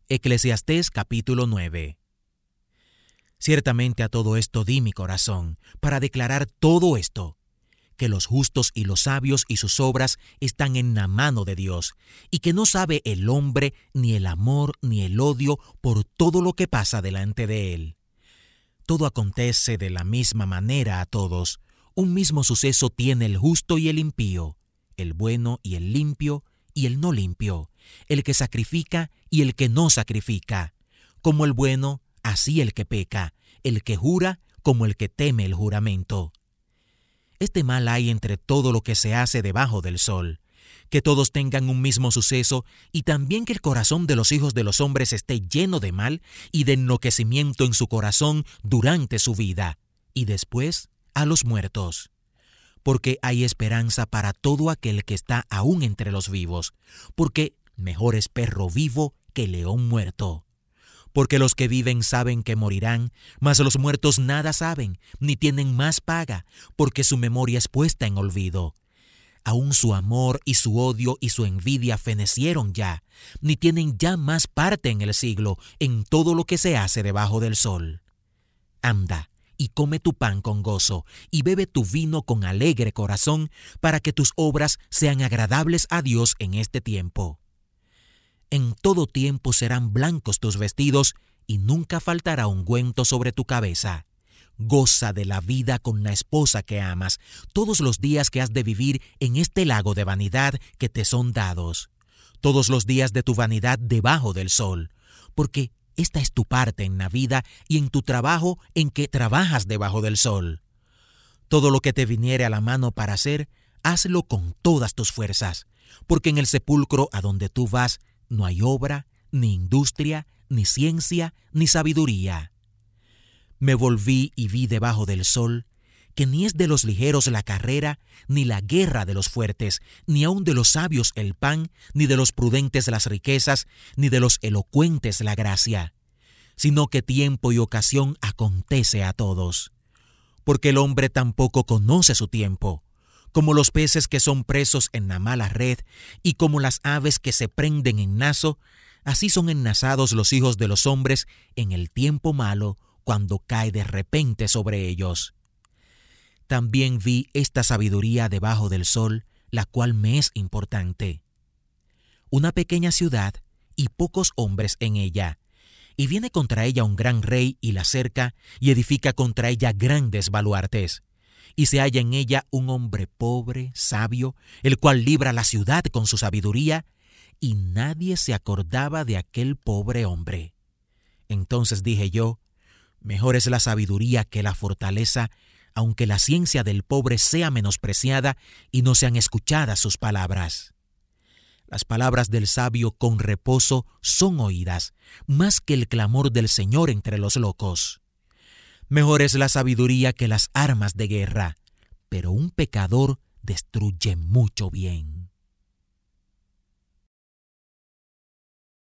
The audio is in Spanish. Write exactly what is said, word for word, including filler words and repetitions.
Eclesiastés capítulo nueve. Ciertamente a todo esto di mi corazón, para declarar todo esto, que los justos y los sabios y sus obras están en la mano de Dios, y que no sabe el hombre ni el amor ni el odio por todo lo que pasa delante de él. Todo acontece de la misma manera a todos. Un mismo suceso tiene el justo y el impío, el bueno y el limpio y el no limpio, el que sacrifica y el que no sacrifica. Como el bueno, así el que peca, el que jura como el que teme el juramento. Este mal hay entre todo lo que se hace debajo del sol, que todos tengan un mismo suceso, y también que el corazón de los hijos de los hombres esté lleno de mal y de enloquecimiento en su corazón durante su vida, y después a los muertos. Porque hay esperanza para todo aquel que está aún entre los vivos, porque mejor es perro vivo que león muerto. Porque los que viven saben que morirán, mas los muertos nada saben, ni tienen más paga, porque su memoria es puesta en olvido. Aún su amor y su odio y su envidia fenecieron ya, ni tienen ya más parte en el siglo, en todo lo que se hace debajo del sol. Anda, y come tu pan con gozo, y bebe tu vino con alegre corazón, para que tus obras sean agradables a Dios en este tiempo. En todo tiempo serán blancos tus vestidos, y nunca faltará ungüento sobre tu cabeza. Goza de la vida con la esposa que amas, todos los días que has de vivir en este lago de vanidad que te son dados, todos los días de tu vanidad debajo del sol, porque esta es tu parte en la vida y en tu trabajo en que trabajas debajo del sol. Todo lo que te viniere a la mano para hacer, hazlo con todas tus fuerzas, porque en el sepulcro a donde tú vas no hay obra, ni industria, ni ciencia, ni sabiduría. Me volví y vi debajo del sol que ni es de los ligeros la carrera, ni la guerra de los fuertes, ni aun de los sabios el pan, ni de los prudentes las riquezas, ni de los elocuentes la gracia, sino que tiempo y ocasión acontece a todos. Porque el hombre tampoco conoce su tiempo, como los peces que son presos en la mala red, y como las aves que se prenden en lazo, así son enlazados los hijos de los hombres en el tiempo malo, cuando cae de repente sobre ellos. También vi esta sabiduría debajo del sol, la cual me es importante. Una pequeña ciudad y pocos hombres en ella, y viene contra ella un gran rey y la cerca, y edifica contra ella grandes baluartes. Y se halla en ella un hombre pobre, sabio, el cual libra la ciudad con su sabiduría, y nadie se acordaba de aquel pobre hombre. Entonces dije yo, mejor es la sabiduría que la fortaleza, aunque la ciencia del pobre sea menospreciada y no sean escuchadas sus palabras. Las palabras del sabio con reposo son oídas, más que el clamor del Señor entre los locos. Mejor es la sabiduría que las armas de guerra, pero un pecador destruye mucho bien.